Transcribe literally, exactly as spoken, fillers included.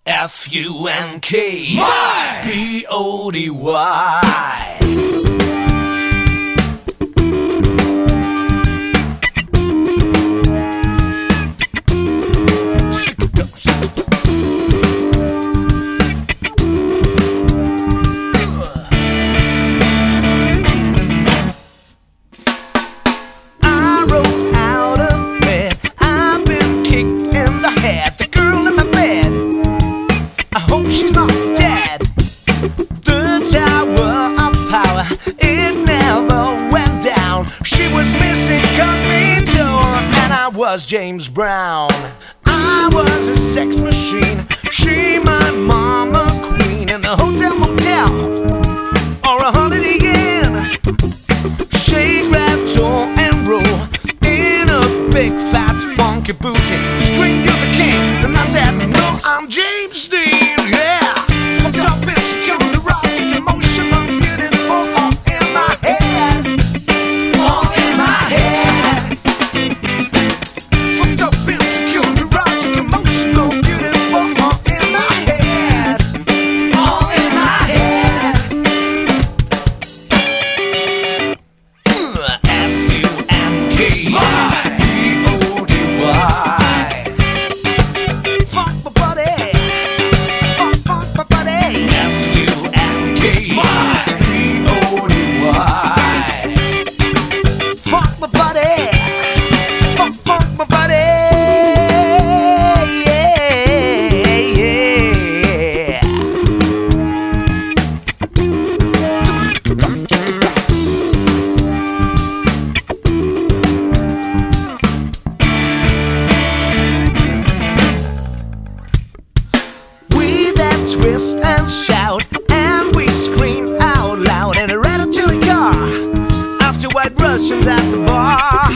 F U N K B O D Y. She's not dead. The tower of power, it never went down. She was missing cognito, and I was James Brown. I was a sex machine, she my mama queen. In the hotel motel or a Holiday Inn, shake, rap, roll and roll in a big fat funky booty. Scream, you're the king, and I said no, I'm James Dean. Twist and shout, and we scream out loud in a Ratatouille car after White Russians at the bar.